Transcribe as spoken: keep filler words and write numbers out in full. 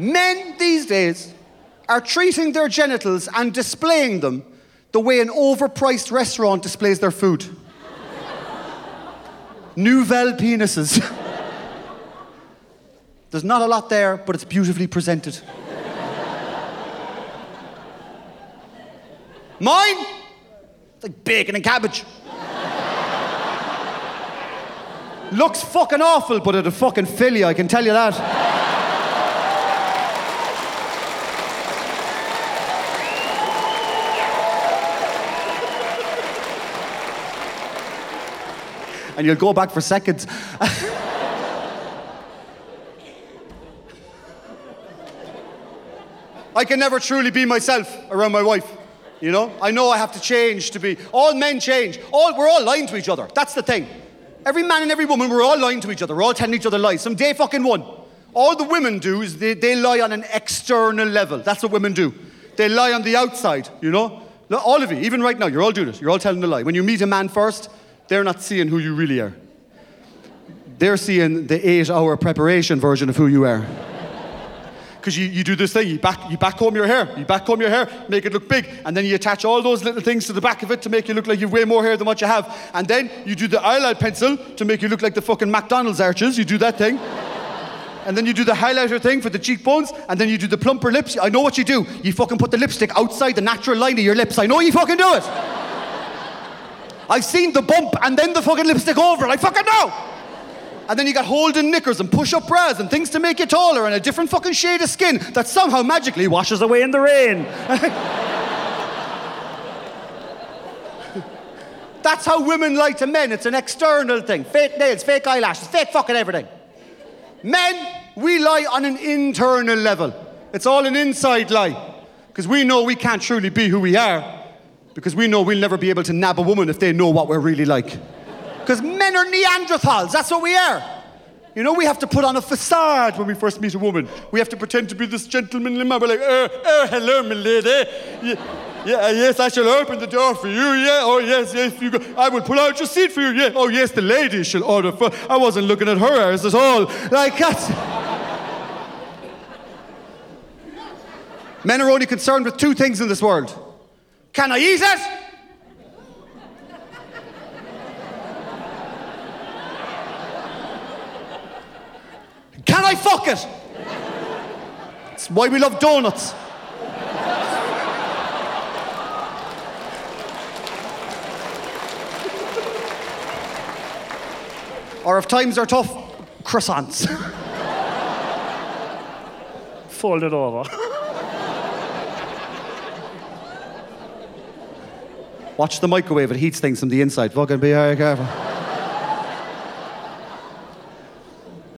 Men these days are treating their genitals and displaying them the way an overpriced restaurant displays their food. Nouvelle penises. There's not a lot there, but it's beautifully presented. Mine? It's like bacon and cabbage. Looks fucking awful, but it'll fucking fill you, I can tell you that. And you'll go back for seconds. I can never truly be myself around my wife, you know? I know I have to change to be... All men change. All, we're all lying to each other. That's the thing. Every man and every woman, we're all lying to each other. We're all telling each other lies. From day fucking one. All the women do is they, they lie on an external level. That's what women do. They lie on the outside, you know? All of you, even right now, you're all doing it. You're all telling a lie. When you meet a man first, they're not seeing who you really are. They're seeing the eight-hour preparation version of who you are. Because you, you do this thing, you back, you back comb your hair, you back comb your hair, make it look big, and then you attach all those little things to the back of it to make you look like you've way more hair than what you have. And then you do the eyelid pencil to make you look like the fucking McDonald's arches, you do that thing. And then you do the highlighter thing for the cheekbones, and then you do the plumper lips. I know what you do. You fucking put the lipstick outside the natural line of your lips. I know you fucking do it. I've seen the bump and then the fucking lipstick over it. I fucking know. And then you got Holden knickers and push-up bras and things to make you taller and a different fucking shade of skin that somehow magically washes away in the rain. That's how women lie to men. It's an external thing. Fake nails, fake eyelashes, fake fucking everything. Men, we lie on an internal level. It's all an inside lie. Because we know we can't truly be who we are. Because we know we'll never be able to nab a woman if they know what we're really like. Because men are Neanderthals, that's what we are. You know, we have to put on a facade when we first meet a woman. We have to pretend to be this gentlemanly man. We're like, oh, oh, hello, my lady. Yeah, yeah, yes, I shall open the door for you, yeah. Oh, yes, yes, you go. I will pull out your seat for you, yeah. Oh, yes, the lady shall order for... I wasn't looking at her eyes at all. Like, that's... Men are only concerned with two things in this world. Can I eat it? Can I fuck it? That's why we love donuts. Or if times are tough, croissants. Fold it over. Watch the microwave, it heats things from the inside. Fucking be very careful.